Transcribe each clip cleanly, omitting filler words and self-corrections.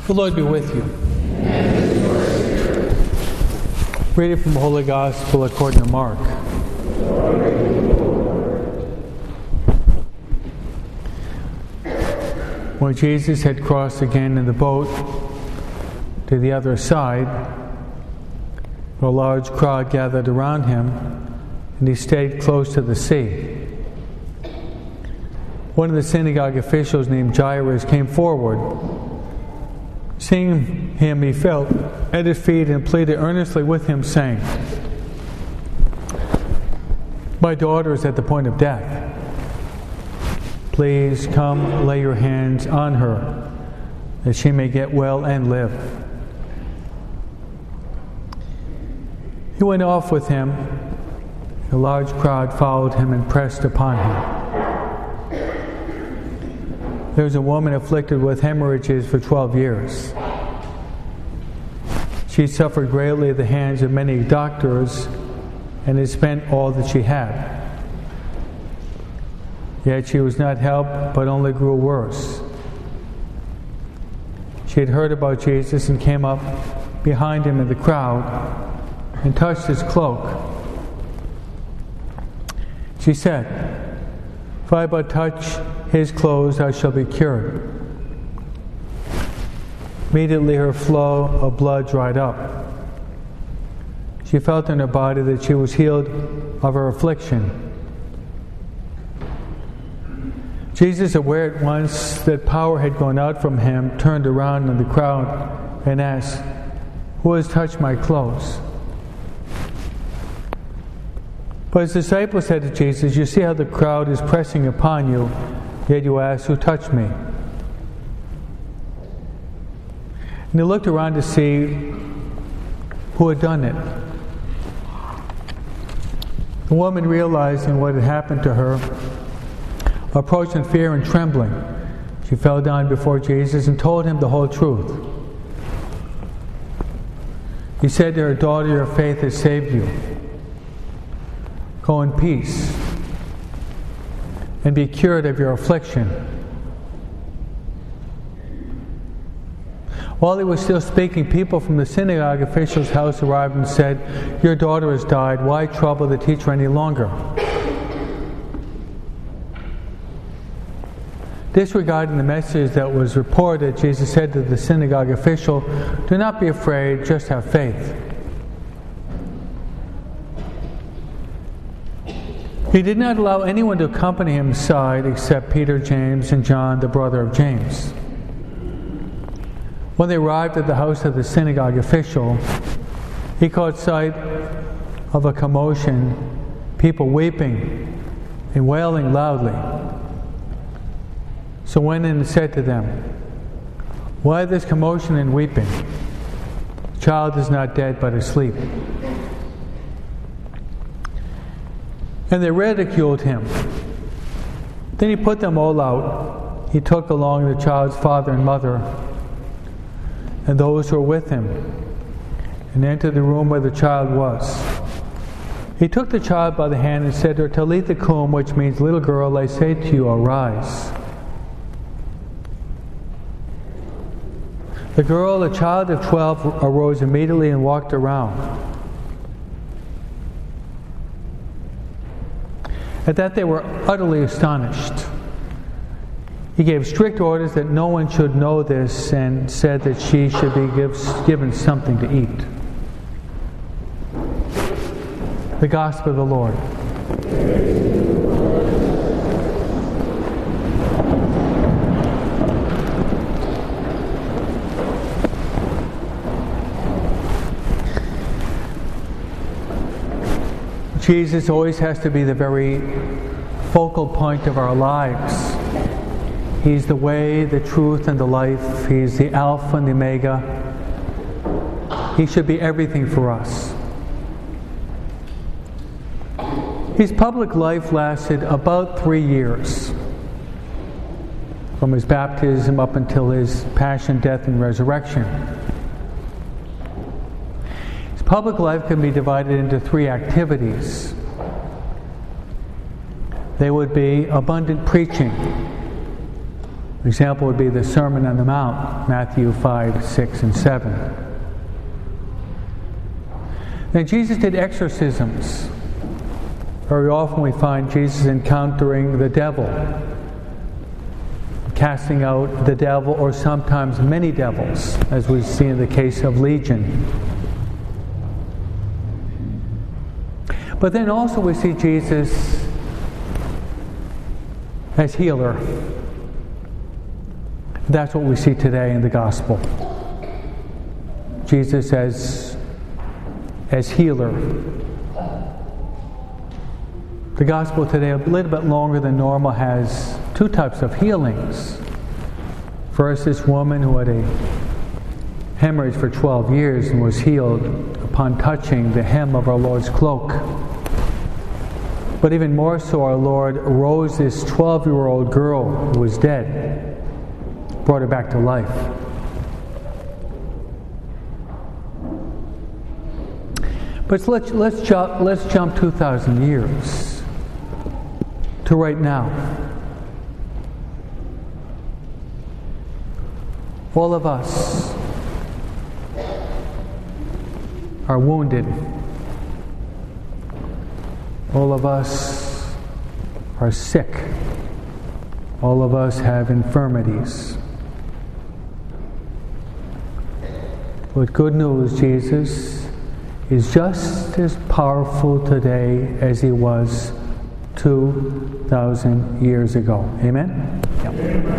The Lord be with you. Reading from the Holy Gospel according to Mark. When Jesus had crossed again in the boat to the other side, a large crowd gathered around him, and he stayed close to the sea. One of the synagogue officials named Jairus came forward. Seeing him, he fell at his feet and pleaded earnestly with him, saying, "My daughter is at the point of death. Please come lay your hands on her, that she may get well and live." He went off with him. A large crowd followed him and pressed upon him. There was a woman afflicted with hemorrhages for 12 years. She suffered greatly at the hands of many doctors and had spent all that she had. Yet she was not helped, but only grew worse. She had heard about Jesus and came up behind him in the crowd and touched his cloak. She said, "If I but touch his clothes, I shall be cured." Immediately her flow of blood dried up. She felt in her body that she was healed of her affliction. Jesus, aware at once that power had gone out from him, turned around in the crowd and asked, "Who has touched my clothes?" But his disciples said to Jesus, "You see how the crowd is pressing upon you, yet you ask, 'Who touched me?'" And he looked around to see who had done it. The woman, realizing what had happened to her, approached in fear and trembling. She fell down before Jesus and told him the whole truth. He said to her, "Daughter, your faith has saved you. Go in peace and be cured of your affliction." While he was still speaking, people from the synagogue official's house arrived and said, "Your daughter has died. Why trouble the teacher any longer?" Disregarding the message that was reported, Jesus said to the synagogue official, "Do not be afraid, just have faith." He did not allow anyone to accompany him aside except Peter, James, and John, the brother of James. When they arrived at the house of the synagogue official, he caught sight of a commotion, people weeping and wailing loudly. So went in and said to them, "Why this commotion and weeping? The child is not dead, but asleep." And they ridiculed him. Then he put them all out. He took along the child's father and mother and those who were with him, and entered the room where the child was. He took the child by the hand and said to her, "Talitha kum," which means, "Little girl, I say to you, arise." The girl, a child of 12, arose immediately and walked around. At that they were utterly astonished. He gave strict orders that no one should know this and said that she should be given something to eat. The Gospel of the Lord. Jesus always has to be the very focal point of our lives. He's the way, the truth, and the life. He's the Alpha and the Omega. He should be everything for us. His public life lasted about 3 years, from his baptism up until his passion, death, and resurrection. His public life can be divided into 3 activities. They would be abundant preaching, An example would be the Sermon on the Mount, Matthew 5, 6, and 7. Now, Jesus did exorcisms. Very often we find Jesus encountering the devil, casting out the devil, or sometimes many devils, as we see in the case of Legion. But then also we see Jesus as healer. That's what we see today in the gospel. Jesus as healer. The gospel today, a little bit longer than normal, has two types of healings. First, this woman who had a hemorrhage for 12 years and was healed upon touching the hem of our Lord's cloak. But even more so, our Lord rose this 12-year-old girl who was dead, brought her back to life. But let's jump 2,000 years to right now. All of us are wounded. All of us are sick. All of us have infirmities. But good news, Jesus is just as powerful today as he was 2,000 years ago. Amen? Yep.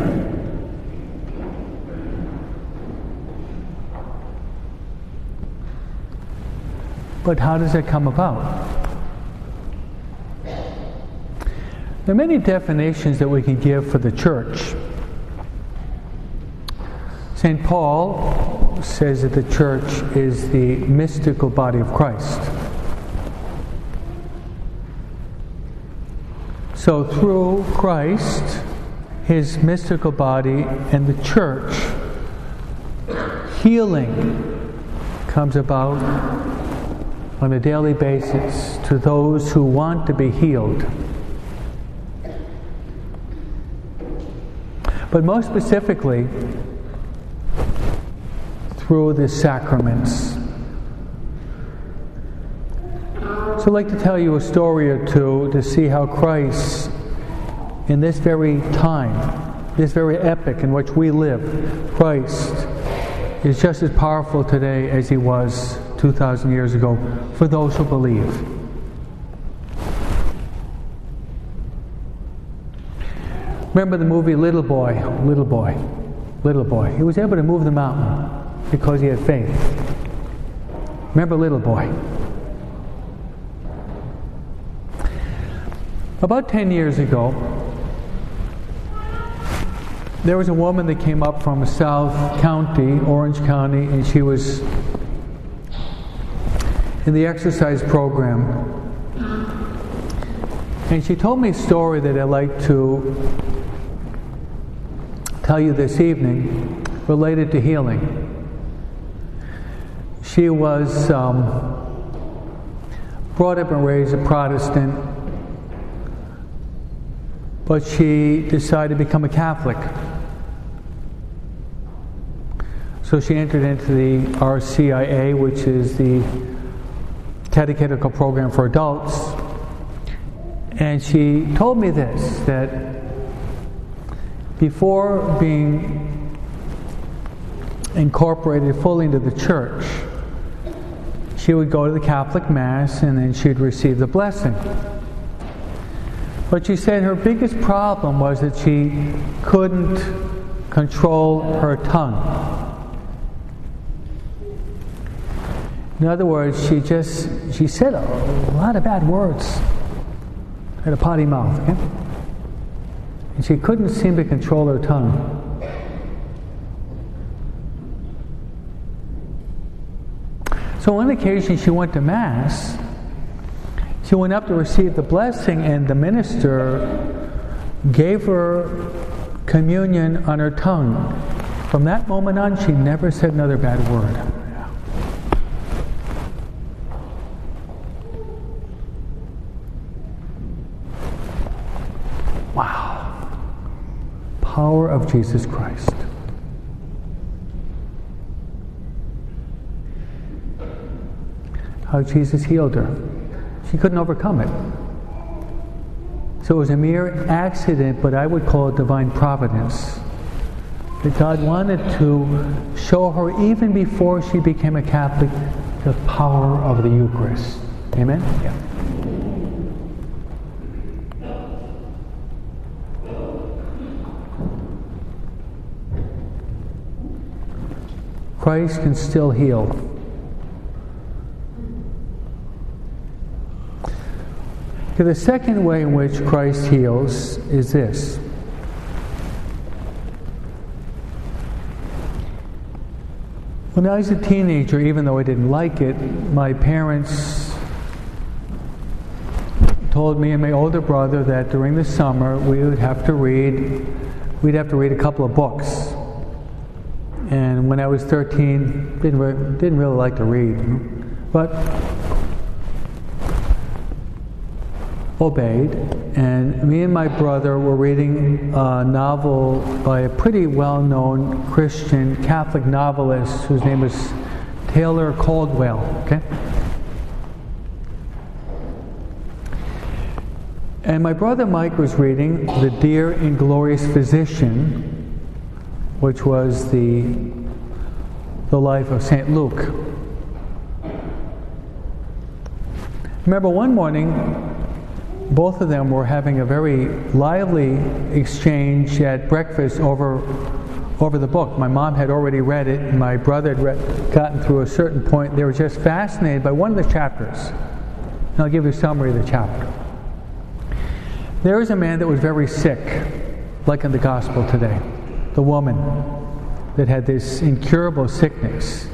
But how does that come about? There are many definitions that we can give for the church. St. Paul says that the church is the mystical body of Christ. So through Christ, his mystical body, and the church, healing comes about on a daily basis to those who want to be healed. But most specifically, through the sacraments. So I'd like to tell you a story or two to see how Christ, in this very time, this very epoch in which we live, Christ is just as powerful today as he was 2,000 years ago for those who believe. Remember the movie Little Boy? Little Boy. He was able to move the mountain because he had faith. Remember Little Boy? About 10 years ago, there was a woman that came up from South County, Orange County, and she was in the exercise program. And she told me a story that I'd like to tell you this evening related to healing. She was brought up and raised a Protestant, but she decided to become a Catholic. So she entered into the RCIA, which is the catechetical program for adults. And she told me this, that before being incorporated fully into the church, she would go to the Catholic Mass and then she'd receive the blessing. But she said her biggest problem was that she couldn't control her tongue. In other words, she said a lot of bad words. Had a potty mouth, okay? And she couldn't seem to control her tongue. So on occasion she went to Mass. She went up to receive the blessing, and the minister gave her communion on her tongue. From that moment on, she never said another bad word. power of Jesus Christ. How Jesus healed her. She couldn't overcome it. So it was a mere accident, but I would call it divine providence. That God wanted to show her, even before she became a Catholic, the power of the Eucharist. Amen? Yeah. Christ can still heal. Okay, the second way in which Christ heals is this. When I was a teenager, even though I didn't like it, my parents told me and my older brother that during the summer we'd have to read a couple of books. And when I was 13, didn't really like to read, but obeyed. And me and my brother were reading a novel by a pretty well-known Christian Catholic novelist whose name is Taylor Caldwell. Okay. And my brother Mike was reading The Dear and Glorious Physician, which was the life of St. Luke. Remember one morning, both of them were having a very lively exchange at breakfast over the book. My mom had already read it, and my brother had gotten through a certain point. They were just fascinated by one of the chapters. And I'll give you a summary of the chapter. There was a man that was very sick, like in the gospel today. The woman that had this incurable sickness.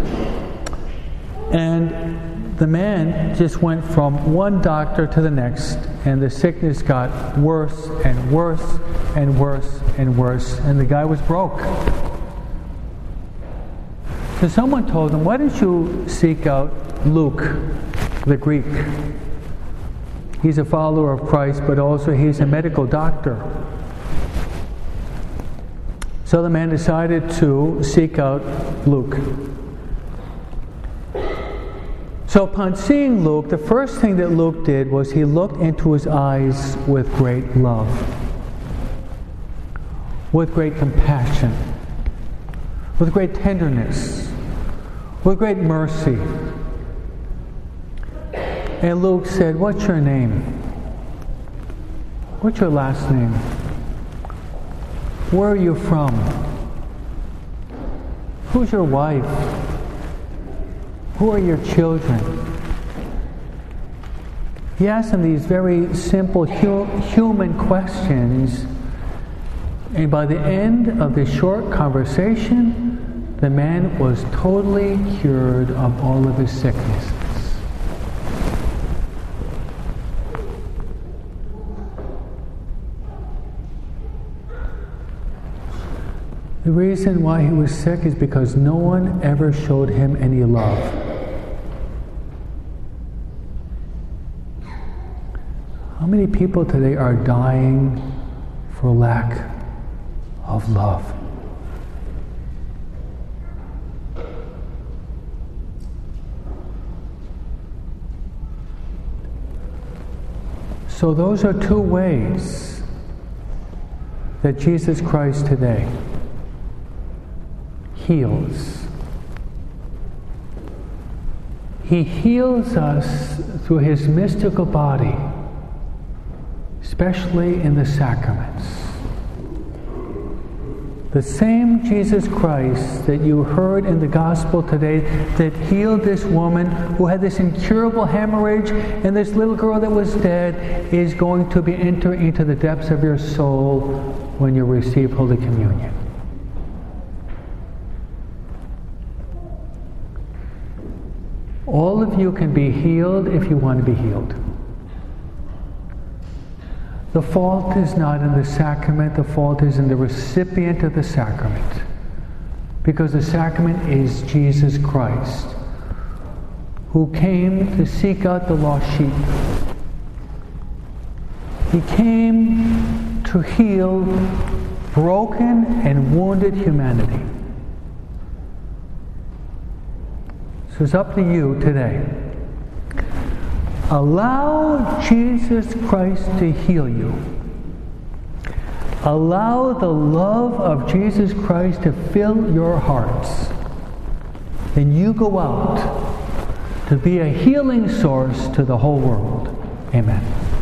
And the man just went from one doctor to the next, and the sickness got worse and worse and worse and worse, and the guy was broke. So someone told him, why don't you seek out Luke, the Greek? He's a follower of Christ, but also he's a medical doctor. So the man decided to seek out Luke. So upon seeing Luke, the first thing that Luke did was he looked into his eyes with great love, with great compassion, with great tenderness, with great mercy. And Luke said, "What's your name? What's your last name? Where are you from? Who's your wife? Who are your children?" He asked him these very simple human questions, and by the end of this short conversation, the man was totally cured of all of his sicknesses. The reason why he was sick is because no one ever showed him any love. How many people today are dying for lack of love? So those are two ways that Jesus Christ today heals. He heals us through his mystical body, especially in the sacraments. The same Jesus Christ that you heard in the gospel today that healed this woman who had this incurable hemorrhage and this little girl that was dead is going to enter into the depths of your soul when you receive Holy Communion. All of you can be healed if you want to be healed. The fault is not in the sacrament, the fault is in the recipient of the sacrament. Because the sacrament is Jesus Christ, who came to seek out the lost sheep. He came to heal broken and wounded humanity. So it's up to you today. Allow Jesus Christ to heal you. Allow the love of Jesus Christ to fill your hearts. And you go out to be a healing source to the whole world. Amen.